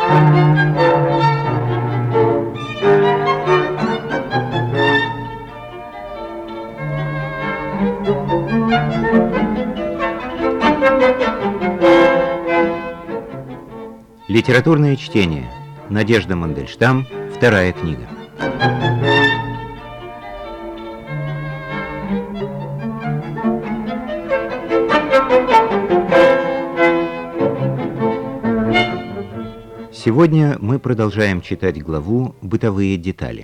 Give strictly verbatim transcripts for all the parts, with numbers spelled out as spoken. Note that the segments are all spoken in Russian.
Литературное чтение. Надежда Мандельштам. Вторая книга. Сегодня мы продолжаем читать главу «Бытовые детали».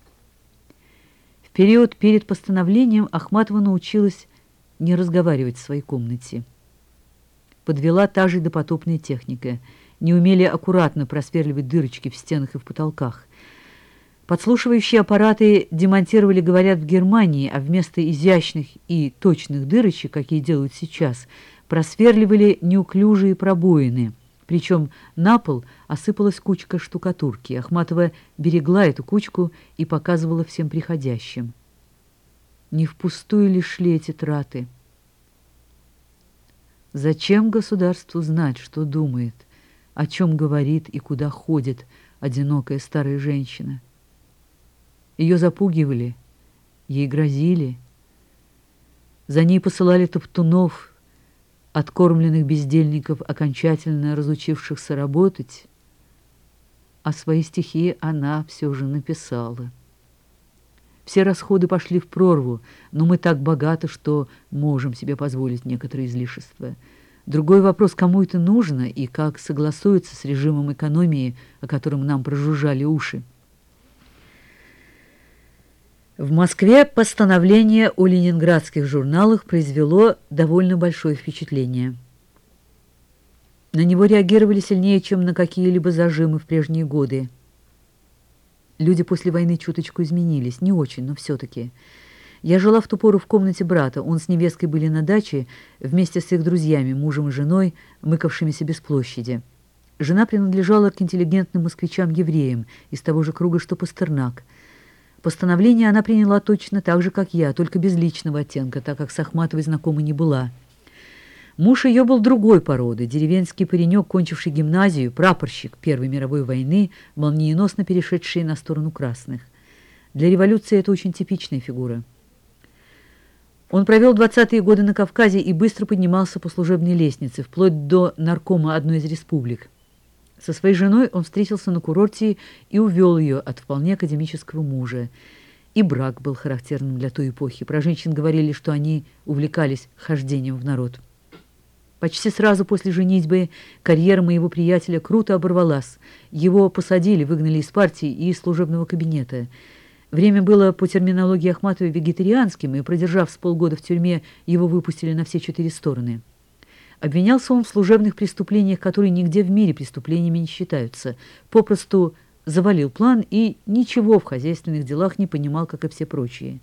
В период перед постановлением Ахматова научилась не разговаривать в своей комнате. Подвела та же допотопная техника. Не умели аккуратно просверливать дырочки в стенах и в потолках. Подслушивающие аппараты демонтировали, говорят, в Германии, а вместо изящных и точных дырочек, какие делают сейчас, просверливали неуклюжие пробоины. Причем на пол осыпалась кучка штукатурки. Ахматова берегла эту кучку и показывала всем приходящим. Не впустую ли шли эти траты? Зачем государству знать, что думает, о чем говорит и куда ходит одинокая старая женщина? Ее запугивали, ей грозили. За ней посылали топтунов, откормленных бездельников, окончательно разучившихся работать, а свои стихи она все же написала. Все расходы пошли в прорву, но мы так богаты, что можем себе позволить некоторые излишества. Другой вопрос, кому это нужно и как согласуется с режимом экономии, о котором нам прожужжали уши. В Москве постановление о ленинградских журналах произвело довольно большое впечатление. На него реагировали сильнее, чем на какие-либо зажимы в прежние годы. Люди после войны чуточку изменились, не очень, но все-таки. Я жила в ту пору в комнате брата, он с невесткой были на даче вместе с их друзьями, мужем и женой, мыкавшимися без площади. Жена принадлежала к интеллигентным москвичам-евреям из того же круга, что Пастернак. Постановление она приняла точно так же, как я, только без личного оттенка, так как с Ахматовой знакома не была. Муж ее был другой породы, деревенский паренек, кончивший гимназию, прапорщик Первой мировой войны, молниеносно перешедший на сторону красных. Для революции это очень типичная фигура. Он провел двадцатые годы на Кавказе и быстро поднимался по служебной лестнице, вплоть до наркома одной из республик. Со своей женой он встретился на курорте и увел ее от вполне академического мужа. И брак был характерным для той эпохи. Про женщин говорили, что они увлекались хождением в народ. Почти сразу после женитьбы карьера моего приятеля круто оборвалась. Его посадили, выгнали из партии и из служебного кабинета. Время было, по терминологии Ахматовой, вегетарианским, и, продержав с полгода в тюрьме, его выпустили на все четыре стороны. Обвинялся он в служебных преступлениях, которые нигде в мире преступлениями не считаются. Попросту завалил план и ничего в хозяйственных делах не понимал, как и все прочие.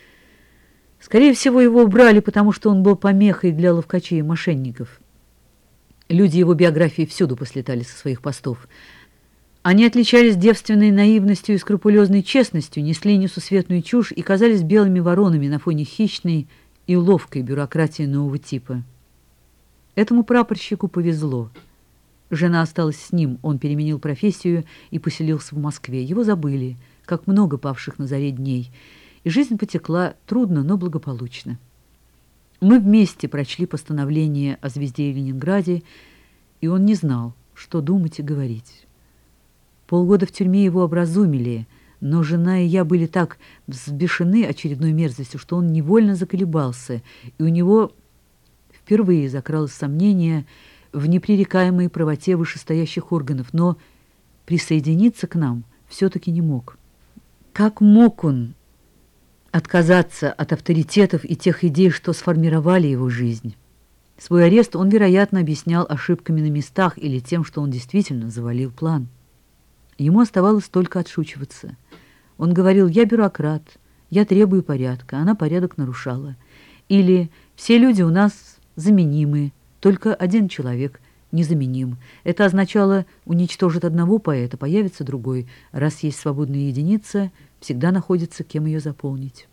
Скорее всего, его убрали, потому что он был помехой для ловкачей и мошенников. Люди его биографии всюду послетали со своих постов. Они отличались девственной наивностью и скрупулезной честностью, несли несусветную чушь и казались белыми воронами на фоне хищной и ловкой бюрократии нового типа. Этому прапорщику повезло. Жена осталась с ним, он переменил профессию и поселился в Москве. Его забыли, как много павших на заре дней, и жизнь потекла трудно, но благополучно. Мы вместе прочли постановление о «Звезде» и Ленинграде, и он не знал, что думать и говорить. Полгода в тюрьме его образумили, но жена и я были так взбешены очередной мерзостью, что он невольно заколебался, и у него впервые закралось сомнение в непререкаемой правоте вышестоящих органов, но присоединиться к нам все-таки не мог. Как мог он отказаться от авторитетов и тех идей, что сформировали его жизнь? Свой арест он, вероятно, объяснял ошибками на местах или тем, что он действительно завалил план. Ему оставалось только отшучиваться. Он говорил: «Я бюрократ, я требую порядка», она порядок нарушала. Или «Все люди у нас заменимы, только один человек незаменим». Это означало: уничтожит одного поэта, появится другой. Раз есть свободная единица, всегда находится, кем ее заполнить.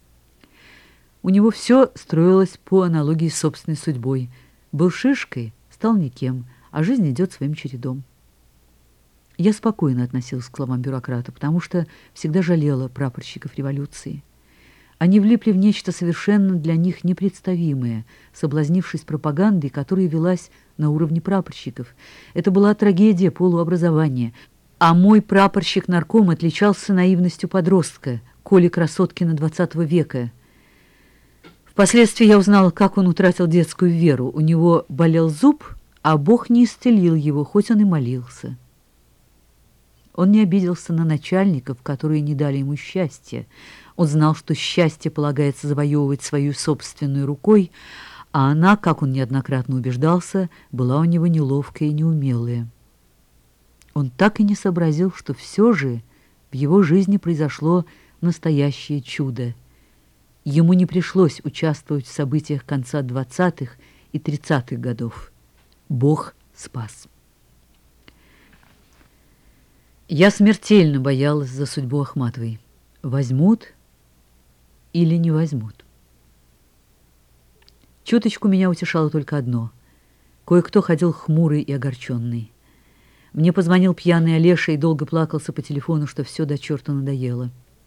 У него все строилось по аналогии с собственной судьбой. Был шишкой, стал никем, а жизнь идет своим чередом. Я спокойно относилась к словам бюрократа, потому что всегда жалела прапорщиков революции. Они влипли в нечто совершенно для них непредставимое, соблазнившись пропагандой, которая велась на уровне прапорщиков. Это была трагедия полуобразования, а мой прапорщик-нарком отличался наивностью подростка, Коли Красоткина двадцатого века. Впоследствии я узнала, как он утратил детскую веру. У него болел зуб, а Бог не исцелил его, хоть он и молился. Он не обиделся на начальников, которые не дали ему счастья. Он знал, что счастье полагается завоевывать свою собственной рукой, а она, как он неоднократно убеждался, была у него неловкая и неумелая. Он так и не сообразил, что все же в его жизни произошло настоящее чудо. Ему не пришлось участвовать в событиях конца двадцатых и тридцатых годов. Бог спас. Я смертельно боялась за судьбу Ахматовой. Возьмут или не возьмут? Чуточку меня утешало только одно. Кое-кто ходил хмурый и огорченный. Мне позвонил пьяный Олеша и долго плакался по телефону, что все до черта надоело.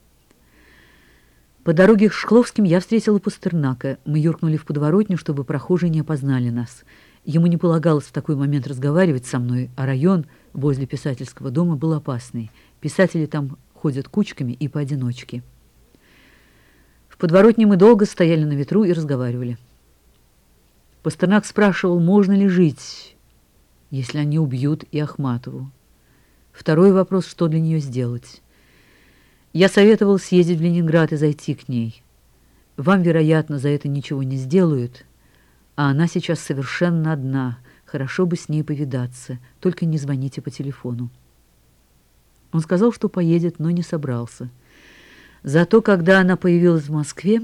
По дороге к Шкловским я встретила Пастернака. Мы юркнули в подворотню, чтобы прохожие не опознали нас. Ему не полагалось в такой момент разговаривать со мной, а район возле писательского дома был опасный. Писатели там ходят кучками и поодиночке. В подворотне мы долго стояли на ветру и разговаривали. Пастернак спрашивал, можно ли жить, если они убьют и Ахматову. Второй вопрос, что для нее сделать. Я советовал съездить в Ленинград и зайти к ней. Вам, вероятно, за это ничего не сделают, а она сейчас совершенно одна. Хорошо бы с ней повидаться, только не звоните по телефону. Он сказал, что поедет, но не собрался. Зато, когда она появилась в Москве,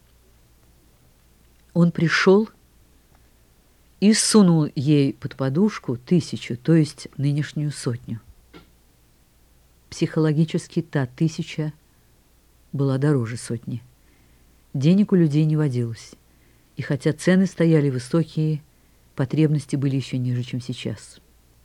он пришел и сунул ей под подушку тысячу, то есть нынешнюю сотню. Психологически та тысяча была дороже сотни. Денег у людей не водилось. И хотя цены стояли высокие, потребности были еще ниже, чем сейчас.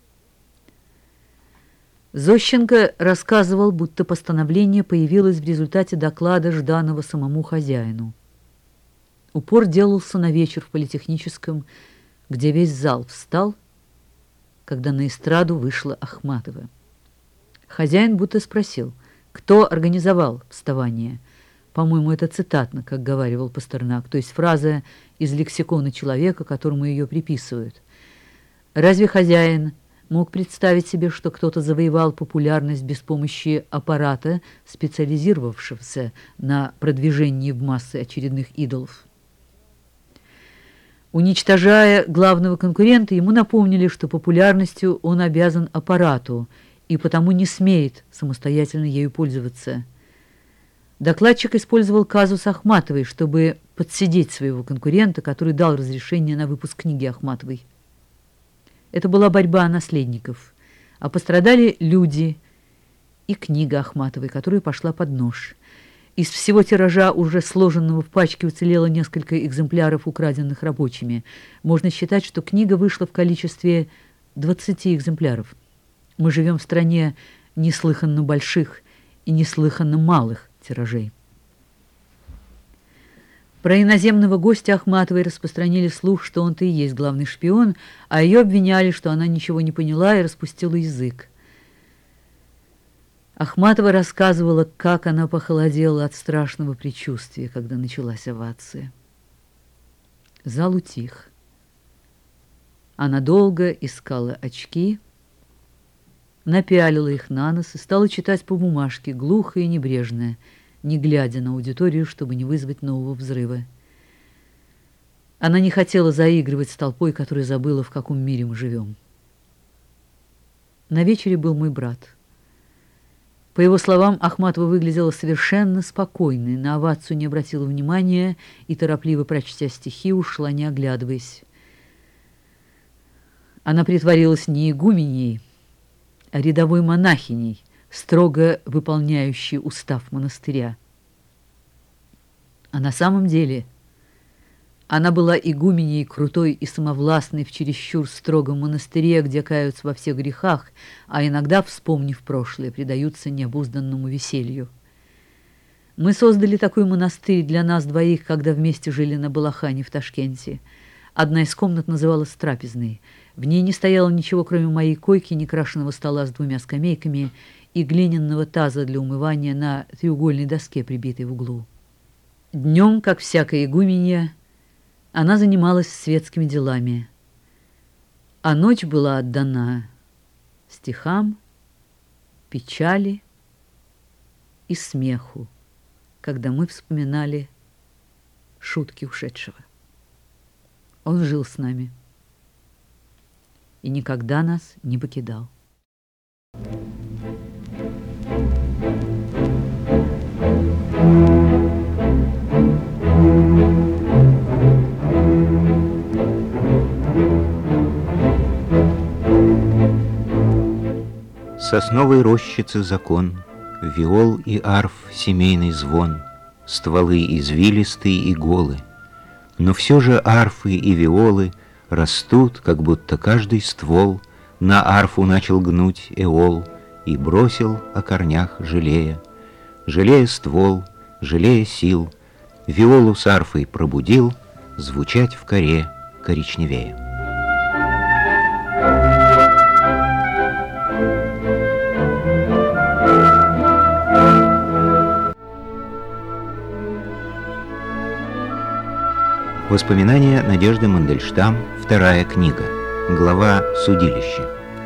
Зощенко рассказывал, будто постановление появилось в результате доклада Жданова самому хозяину. Упор делался на вечер в Политехническом, где весь зал встал, когда на эстраду вышла Ахматова. Хозяин будто спросил, кто организовал вставание. По-моему, это цитатно, как говаривал Пастернак, то есть фраза из лексикона человека, которому ее приписывают. Разве хозяин мог представить себе, что кто-то завоевал популярность без помощи аппарата, специализировавшегося на продвижении в массы очередных идолов? Уничтожая главного конкурента, ему напомнили, что популярностью он обязан аппарату и потому не смеет самостоятельно ею пользоваться. Докладчик использовал казус Ахматовой, чтобы подсидеть своего конкурента, который дал разрешение на выпуск книги Ахматовой. Это была борьба наследников, а пострадали люди и книга Ахматовой, которая пошла под нож. Из всего тиража, уже сложенного в пачке, уцелело несколько экземпляров, украденных рабочими. Можно считать, что книга вышла в количестве двадцати экземпляров. Мы живем в стране неслыханно больших и неслыханно малых тиражей. Про иноземного гостя Ахматовой распространили слух, что он-то и есть главный шпион, а ее обвиняли, что она ничего не поняла и распустила язык. Ахматова рассказывала, как она похолодела от страшного предчувствия, когда началась овация. Зал утих. Она долго искала очки, напялила их на нос и стала читать по бумажке, глухо и небрежно, не глядя на аудиторию, чтобы не вызвать нового взрыва. Она не хотела заигрывать с толпой, которая забыла, в каком мире мы живем. На вечере был мой брат. По его словам, Ахматова выглядела совершенно спокойной, на овацию не обратила внимания и, торопливо прочтя стихи, ушла, не оглядываясь. Она притворилась не игуменей, а рядовой монахиней, строго выполняющей устав монастыря. А на самом деле Она была игуменей крутой и самовластной в чересчур строгом монастыре, где каются во всех грехах, а иногда, вспомнив прошлое, предаются необузданному веселью. Мы создали такой монастырь для нас двоих, когда вместе жили на Балахане в Ташкенте. Одна из комнат называлась трапезной. В ней не стояло ничего, кроме моей койки, некрашенного стола с двумя скамейками и глиняного таза для умывания на треугольной доске, прибитой в углу. Днем, как всякая игуменья, она занималась светскими делами, а ночь была отдана стихам, печали и смеху, когда мы вспоминали шутки ушедшего. Он жил с нами и никогда нас не покидал. Сосновой рощицы закон, виол и арф семейный звон, стволы извилистые и голы. Но все же арфы и виолы растут, как будто каждый ствол на арфу начал гнуть эол и бросил о корнях жалея. Жалея ствол, жалея сил, виолу с арфой пробудил звучать в коре коричневее. Воспоминания Надежды Мандельштам, вторая книга, глава «Судилище».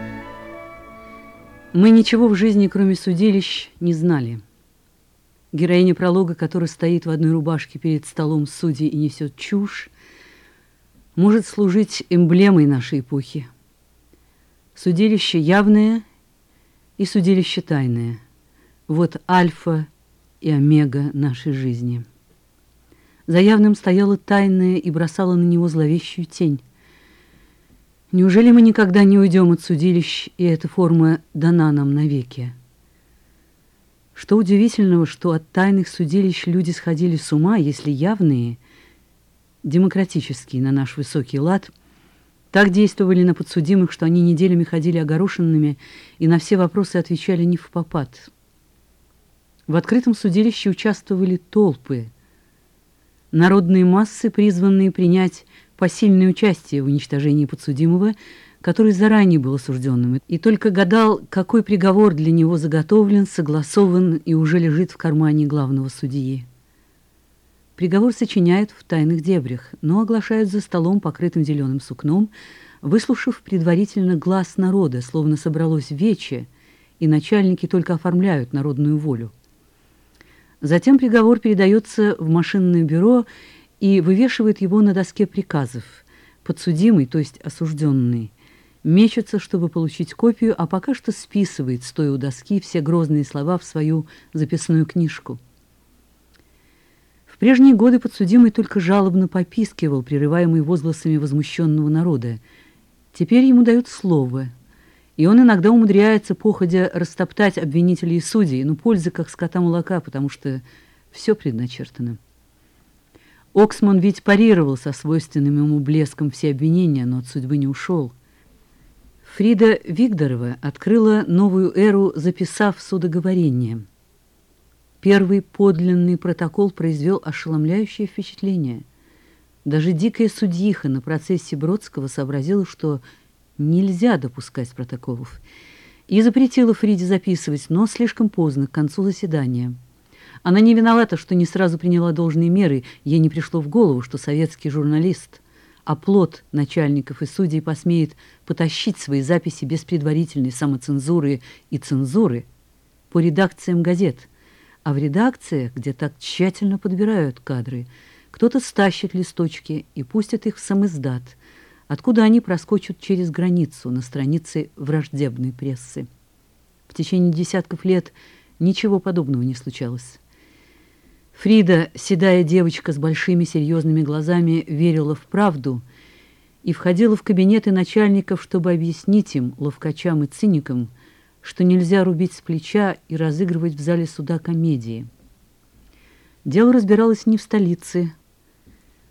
Мы ничего в жизни, кроме судилищ, не знали. Героиня пролога, которая стоит в одной рубашке перед столом судей и несет чушь, может служить эмблемой нашей эпохи. Судилище явное и судилище тайное. Вот альфа и омега нашей жизни. За явным стояла тайная и бросала на него зловещую тень. Неужели мы никогда не уйдем от судилищ, и эта форма дана нам навеки? Что удивительного, что от тайных судилищ люди сходили с ума, если явные, демократические на наш высокий лад, так действовали на подсудимых, что они неделями ходили огорошенными и на все вопросы отвечали невпопад. В открытом судилище участвовали толпы, народные массы, призванные принять посильное участие в уничтожении подсудимого, который заранее был осужденным, и только гадал, какой приговор для него заготовлен, согласован и уже лежит в кармане главного судьи. Приговор сочиняют в тайных дебрях, но оглашают за столом, покрытым зеленым сукном, выслушав предварительно глас народа, словно собралось вече, и начальники только оформляют народную волю. Затем приговор передается в машинное бюро и вывешивает его на доске приказов. Подсудимый, то есть осужденный, мечется, чтобы получить копию, а пока что списывает, стоя у доски, все грозные слова в свою записную книжку. В прежние годы подсудимый только жалобно попискивал, прерываемый возгласами возмущенного народа. Теперь ему дают слово, и он иногда умудряется походя растоптать обвинителей и судей, но пользы как скота молока, потому что все предначертано. Оксман ведь парировал со свойственным ему блеском все обвинения, но от судьбы не ушел. Фрида Вигдорова открыла новую эру, записав судоговорение. Первый подлинный протокол произвел ошеломляющее впечатление. Даже дикая судьиха на процессе Бродского сообразила, что нельзя допускать протоколов, и запретила Фриде записывать, но слишком поздно, к концу заседания. Она не виновата, что не сразу приняла должные меры, ей не пришло в голову, что советский журналист, оплот начальников и судей, посмеет потащить свои записи без предварительной самоцензуры и цензуры по редакциям газет. А в редакциях, где так тщательно подбирают кадры, кто-то стащит листочки и пустит их в самиздат, откуда они проскочат через границу на страницы враждебной прессы. В течение десятков лет ничего подобного не случалось. Фрида, седая девочка с большими серьезными глазами, верила в правду и входила в кабинеты начальников, чтобы объяснить им, ловкачам и циникам, что нельзя рубить с плеча и разыгрывать в зале суда комедии. Дело разбиралось не в столице,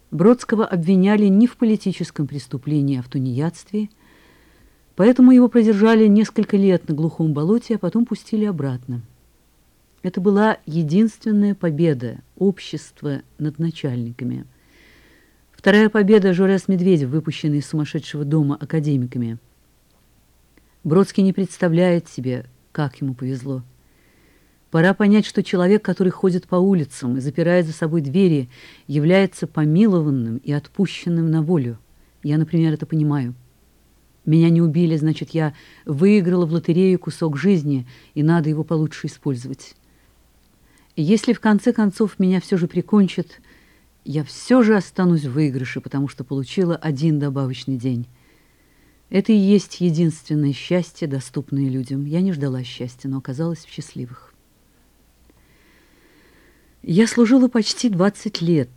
Бродского обвиняли не в политическом преступлении, а в тунеядстве, поэтому его продержали несколько лет на глухом болоте, а потом пустили обратно. Это была единственная победа общества над начальниками. Вторая победа — Жорес Медведев, выпущенный из сумасшедшего дома академиками. Бродский не представляет себе, как ему повезло. Пора понять, что человек, который ходит по улицам и запирает за собой двери, является помилованным и отпущенным на волю. Я, например, это понимаю. Меня не убили, значит, я выиграла в лотерею кусок жизни, и надо его получше использовать. И если в конце концов меня все же прикончат, я все же останусь в выигрыше, потому что получила один добавочный день. Это и есть единственное счастье, доступное людям. Я не ждала счастья, но оказалась в счастливых. Я служила почти двадцать лет,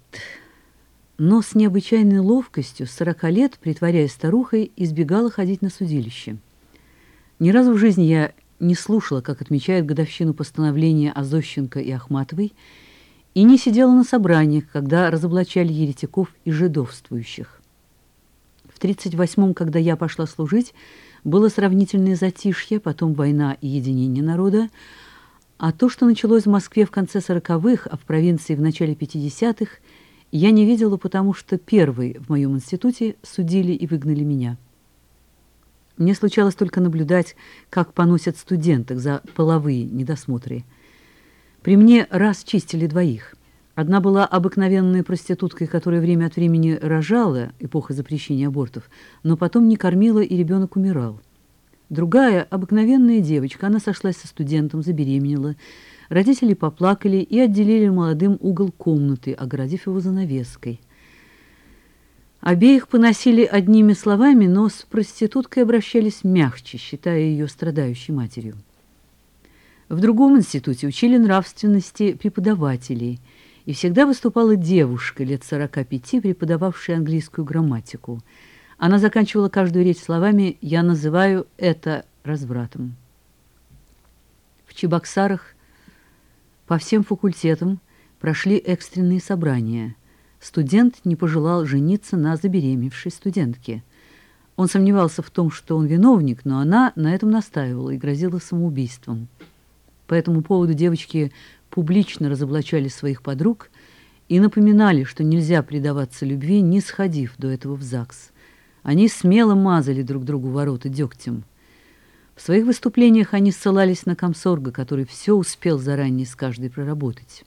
но с необычайной ловкостью с сорока лет, притворяясь старухой, избегала ходить на судилище. Ни разу в жизни я не слушала, как отмечают годовщину постановления о Зощенко и Ахматовой, и не сидела на собраниях, когда разоблачали еретиков и жидовствующих. В тридцать восьмом, когда я пошла служить, было сравнительное затишье, потом война и единение народа, а то, что началось в Москве в конце сороковых, а в провинции в начале пятидесятых, я не видела, потому что первой в моем институте судили и выгнали меня. Мне случалось только наблюдать, как поносят студенток за половые недосмотры. При мне раз чистили двоих. Одна была обыкновенной проституткой, которая время от времени рожала, эпоха запрещения абортов, но потом не кормила, и ребенок умирал. Другая – обыкновенная девочка. Она сошлась со студентом, забеременела. Родители поплакали и отделили молодым угол комнаты, огородив его занавеской. Обеих поносили одними словами, но с проституткой обращались мягче, считая ее страдающей матерью. В другом институте учили нравственности преподавателей, и всегда выступала девушка лет сорока пяти, преподававшая английскую грамматику. Она заканчивала каждую речь словами «я называю это развратом». В Чебоксарах по всем факультетам прошли экстренные собрания. Студент не пожелал жениться на забеременевшей студентке. Он сомневался в том, что он виновник, но она на этом настаивала и грозила самоубийством. По этому поводу девочки публично разоблачали своих подруг и напоминали, что нельзя предаваться любви, не сходив до этого в ЗАГС. Они смело мазали друг другу ворота дегтем. В своих выступлениях они ссылались на комсорга, который все успел заранее с каждой проработать.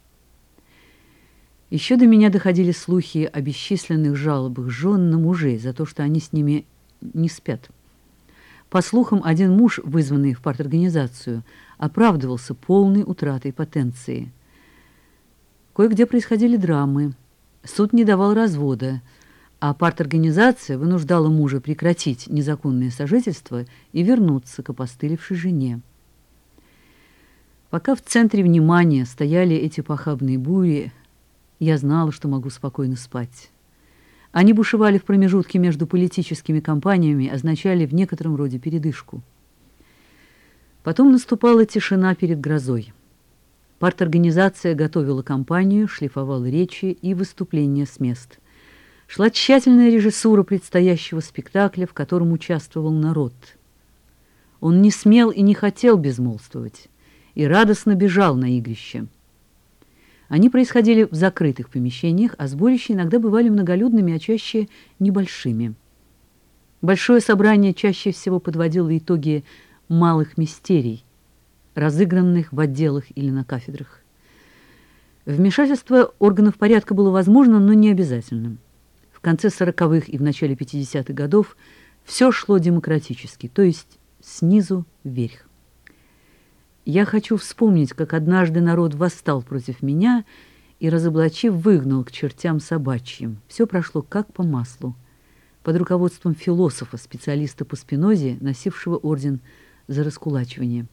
Еще до меня доходили слухи о бесчисленных жалобах жен на мужей за то, что они с ними не спят. По слухам, один муж, вызванный в парторганизацию, оправдывался полной утратой потенции. Кое-где происходили драмы. Суд не давал развода, а парторганизация вынуждала мужа прекратить незаконное сожительство и вернуться к опостылевшей жене. Пока в центре внимания стояли эти похабные бури, я знала, что могу спокойно спать. Они бушевали в промежутке между политическими кампаниями, означали в некотором роде передышку. Потом наступала тишина перед грозой. Парторганизация готовила кампанию, шлифовала речи и выступления с мест. Шла тщательная режиссура предстоящего спектакля, в котором участвовал народ. Он не смел и не хотел безмолвствовать, и радостно бежал на игрище. Они происходили в закрытых помещениях, а сборища иногда бывали многолюдными, а чаще небольшими. Большое собрание чаще всего подводило итоги малых мистерий, разыгранных в отделах или на кафедрах. Вмешательство органов порядка было возможно, но не обязательным. В конце сороковых и в начале пятидесятых годов все шло демократически, то есть снизу вверх. Я хочу вспомнить, как однажды народ восстал против меня и, разоблачив, выгнал к чертям собачьим. Все прошло как по маслу. Под руководством философа, специалиста по Спинозе, носившего орден за раскулачивание.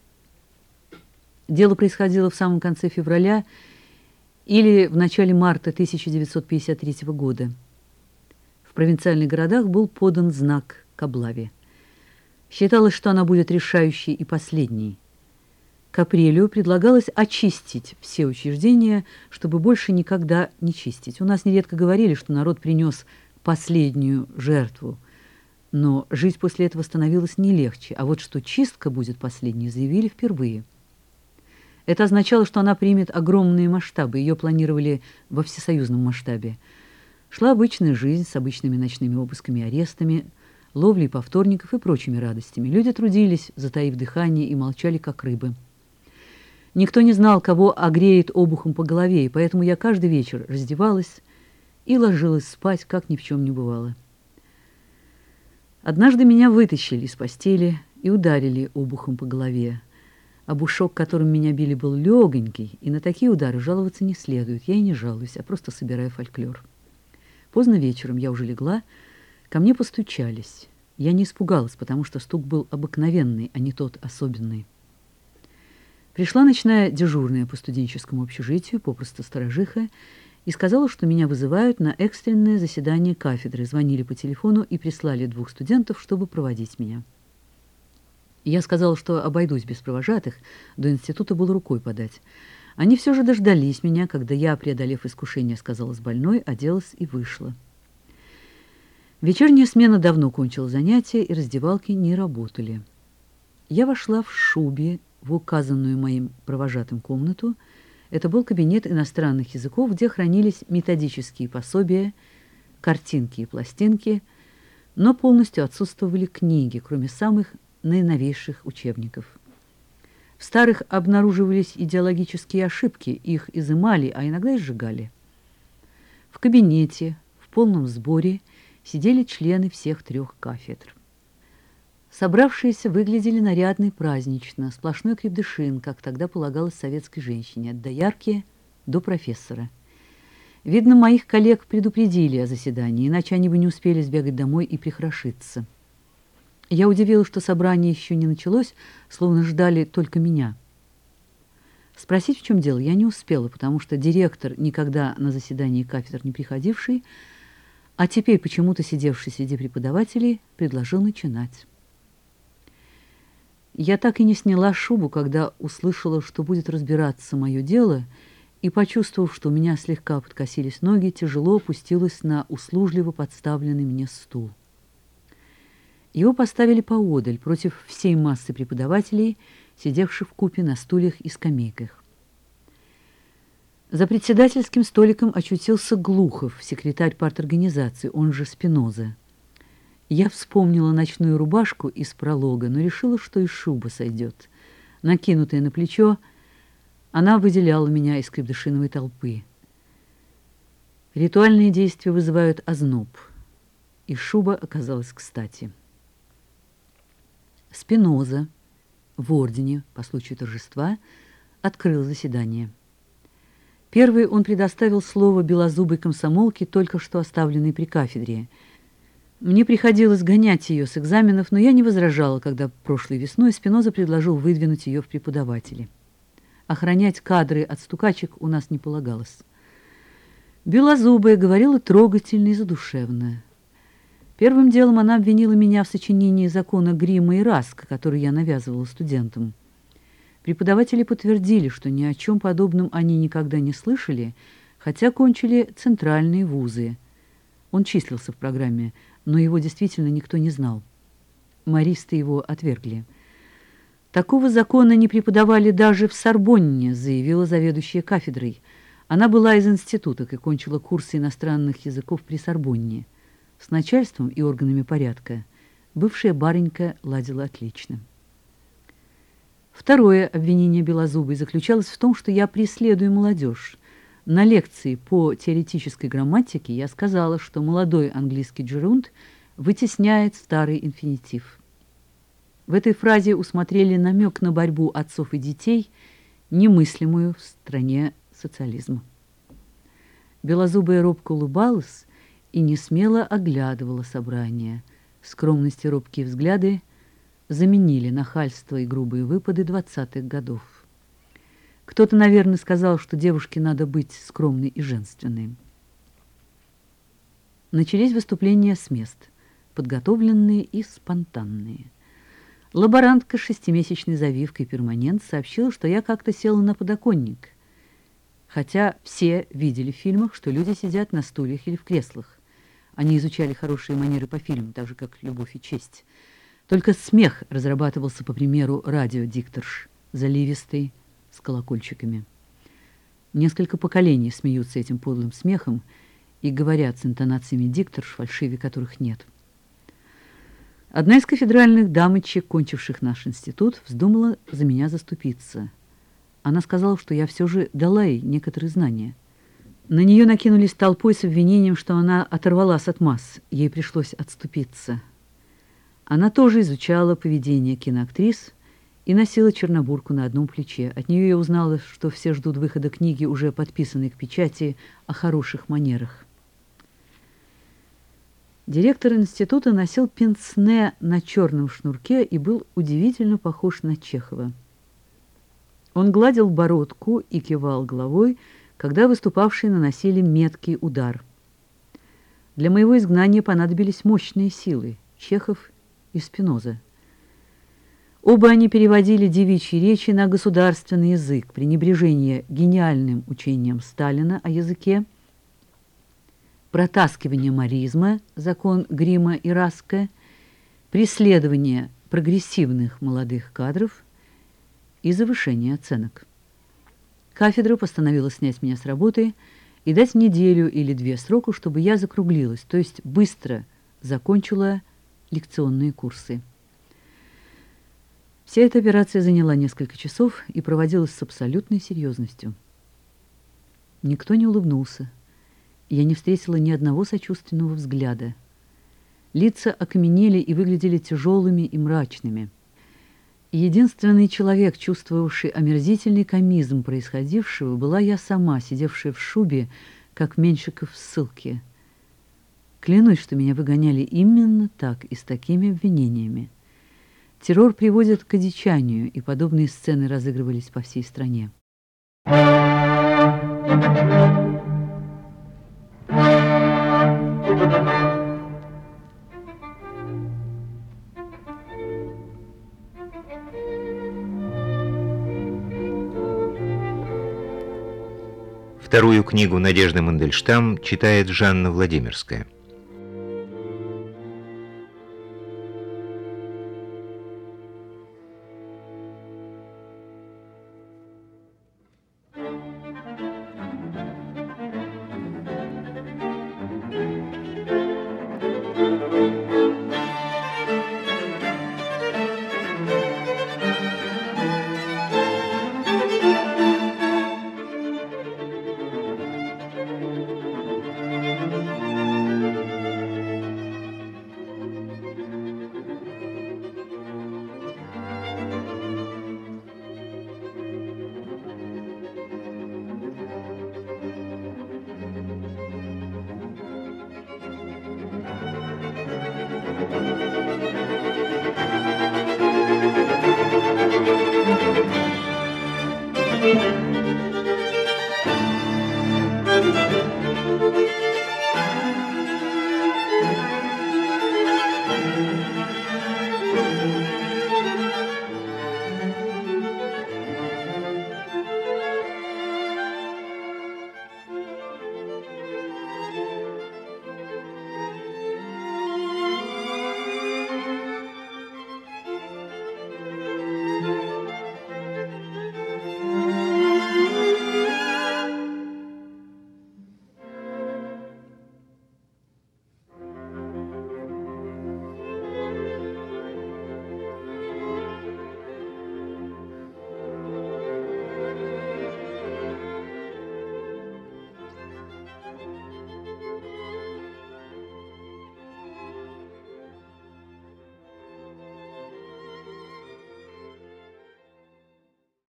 Дело происходило в самом конце февраля или в начале марта тысяча девятьсот пятьдесят третьего года. В провинциальных городах был подан знак к облаве. Считалось, что она будет решающей и последней. К апрелю предлагалось очистить все учреждения, чтобы больше никогда не чистить. У нас нередко говорили, что народ принес последнюю жертву, но жить после этого становилось не легче. А вот что чистка будет последней, заявили впервые. Это означало, что она примет огромные масштабы. Ее планировали во всесоюзном масштабе. Шла обычная жизнь с обычными ночными обысками и арестами, ловлей повторников и прочими радостями. Люди трудились, затаив дыхание, и молчали, как рыбы. Никто не знал, кого огреет обухом по голове, и поэтому я каждый вечер раздевалась и ложилась спать, как ни в чем не бывало. Однажды меня вытащили из постели и ударили обухом по голове. Обушок, которым меня били, был легонький, и на такие удары жаловаться не следует. Я и не жалуюсь, а просто собираю фольклор. Поздно вечером я уже легла, ко мне постучались. Я не испугалась, потому что стук был обыкновенный, а не тот особенный. Пришла ночная дежурная по студенческому общежитию, попросту сторожиха, и сказала, что меня вызывают на экстренное заседание кафедры. Звонили по телефону и прислали двух студентов, чтобы проводить меня. Я сказала, что обойдусь без провожатых, до института было рукой подать. Они все же дождались меня, когда я, преодолев искушение, сказалась больной, оделась и вышла. Вечерняя смена давно кончила занятия, и раздевалки не работали. Я вошла в шубе в указанную моим провожатым комнату. Это был кабинет иностранных языков, где хранились методические пособия, картинки и пластинки, но полностью отсутствовали книги, кроме самых наиновейших учебников. В старых обнаруживались идеологические ошибки, их изымали, а иногда и сжигали. В кабинете в полном сборе сидели члены всех трех кафедр. Собравшиеся выглядели нарядно и празднично, сплошной крепдышин, как тогда полагалось советской женщине, от доярки до профессора. Видно, моих коллег предупредили о заседании, иначе они бы не успели сбегать домой и прихорошиться. Я удивилась, что собрание еще не началось, словно ждали только меня. Спросить, в чем дело, я не успела, потому что директор, никогда на заседании кафедр не приходивший, а теперь почему-то сидевший среди преподавателей, предложил начинать. Я так и не сняла шубу, когда услышала, что будет разбираться мое дело, и, почувствовав, что у меня слегка подкосились ноги, тяжело опустилась на услужливо подставленный мне стул. Его поставили поодаль, против всей массы преподавателей, сидевших вкупе на стульях и скамейках. За председательским столиком очутился Глухов, секретарь парторганизации, он же Спиноза. Я вспомнила ночную рубашку из пролога, но решила, что и шуба сойдет. Накинутая на плечо, она выделяла меня из крепдышиновой толпы. Ритуальные действия вызывают озноб, и шуба оказалась кстати. Спиноза в ордене по случаю торжества открыл заседание. Первый он предоставил слово белозубой комсомолке, только что оставленной при кафедре. Мне приходилось гонять ее с экзаменов, но я не возражала, когда прошлой весной Спиноза предложил выдвинуть ее в преподаватели. Охранять кадры от стукачек у нас не полагалось. Белозубая говорила трогательно и задушевно. Первым делом она обвинила меня в сочинении закона Грима и Раска, который я навязывала студентам. Преподаватели подтвердили, что ни о чем подобном они никогда не слышали, хотя кончили центральные вузы. Он числился в программе, но его действительно никто не знал. Маристы его отвергли. «Такого закона не преподавали даже в Сорбонне», заявила заведующая кафедрой. Она была из институток и кончила курсы иностранных языков при Сорбонне. С начальством и органами порядка бывшая барынька ладила отлично. Второе обвинение Белозубой заключалось в том, что я преследую молодежь. На лекции по теоретической грамматике я сказала, что молодой английский джерунд вытесняет старый инфинитив. В этой фразе усмотрели намек на борьбу отцов и детей, немыслимую в стране социализма. Белозубая робко улыбалась и несмело оглядывала собрание. Скромность и робкие взгляды заменили нахальство и грубые выпады двадцатых годов. Кто-то, наверное, сказал, что девушке надо быть скромной и женственной. Начались выступления с мест, подготовленные и спонтанные. Лаборантка с шестимесячной завивкой перманент сообщила, что я как-то села на подоконник, хотя все видели в фильмах, что люди сидят на стульях или в креслах. Они изучали хорошие манеры по фильму, так же, как «Любовь и честь». Только смех разрабатывался по примеру радиодикторш, заливистый, с колокольчиками. Несколько поколений смеются этим подлым смехом и говорят с интонациями дикторш, фальшиве которых нет. Одна из кафедральных дамочек, кончивших наш институт, вздумала за меня заступиться. Она сказала, что я все же дала ей некоторые знания. На нее накинулись толпой с обвинением, что она оторвалась от масс. Ей пришлось отступиться. Она тоже изучала поведение киноактрис и носила чернобурку на одном плече. От нее я узнала, что все ждут выхода книги, уже подписанной к печати, о хороших манерах. Директор института носил пенсне на черном шнурке и был удивительно похож на Чехова. Он гладил бородку и кивал головой, когда выступавшие наносили меткий удар. Для моего изгнания понадобились мощные силы – Чехов и Спиноза. Оба они переводили девичьи речи на государственный язык, пренебрежение гениальным учением Сталина о языке, протаскивание маризма, закон Грима и Раска, преследование прогрессивных молодых кадров и завышение оценок. Кафедра постановила снять меня с работы и дать неделю или две сроку, чтобы я закруглилась, то есть быстро закончила лекционные курсы. Вся эта операция заняла несколько часов и проводилась с абсолютной серьезностью. Никто не улыбнулся. Я не встретила ни одного сочувственного взгляда. Лица окаменели и выглядели тяжелыми и мрачными. Единственный человек, чувствовавший омерзительный комизм происходившего, была я сама, сидевшая в шубе, как Меньшиков в ссылке. Клянусь, что меня выгоняли именно так и с такими обвинениями. Террор приводит к одичанию, и подобные сцены разыгрывались по всей стране. Вторую книгу Надежды Мандельштам читает Жанна Владимирская. Thank you.